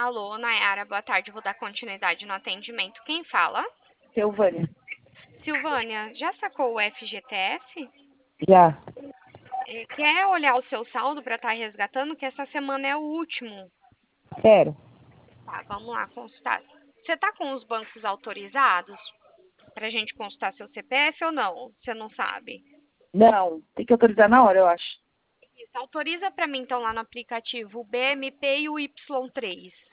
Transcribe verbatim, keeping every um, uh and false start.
Alô, Nayara, boa tarde. Vou dar continuidade no atendimento. Quem fala? Silvânia. Silvânia, já sacou o F G T S? Já. É, quer olhar o seu saldo para estar resgatando? Que essa semana é o último. Quero. Tá, vamos lá consultar. Você tá com os bancos autorizados para a gente consultar seu C P F ou não? Você não sabe? Não, tem que autorizar na hora, eu acho. Isso, autoriza para mim então lá no aplicativo o B M P e o Y três.